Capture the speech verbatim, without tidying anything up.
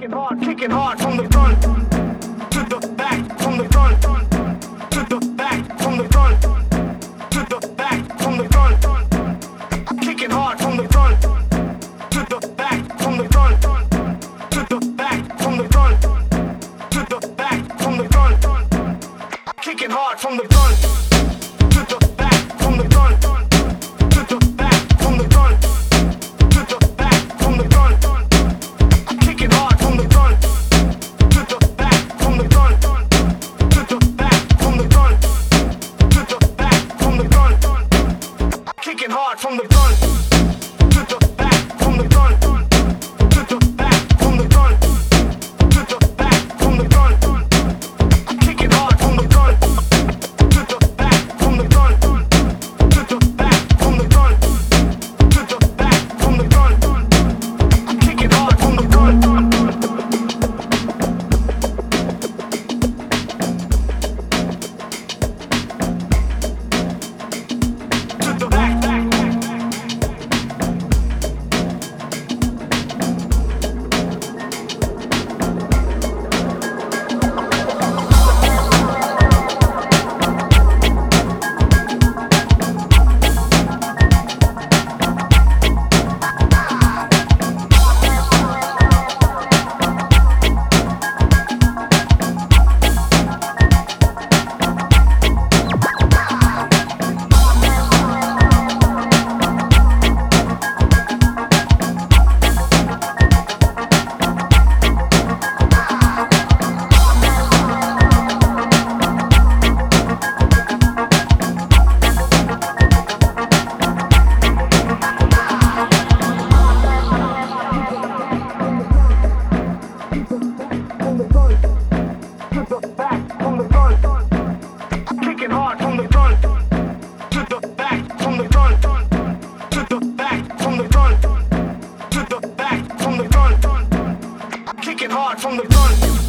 Kicking hard, kicking hard from the front to the back, from the front to the back, from the front to the back, from the front. Kicking hard from the front to the back, from the front to the back, from the front to the back, from the front. Kicking hard from the front to the back, from the front to the back, from the front to the back, from the front. Kicking hard from the front to the back, from the front to the back, from the front to the back, from the front. Kicking hard from the front to the back, from the front to the back, from the front to the back, from the front. Kicking hard from the front to the back, from the front to the back, from the front to the back, from the front. Kicking hard from the front. To the back, back, back, from the front to the back, from the front. Kicking hard from the front to the back, from the front to the back, from the front to the back, from the front. Kicking hard from the front.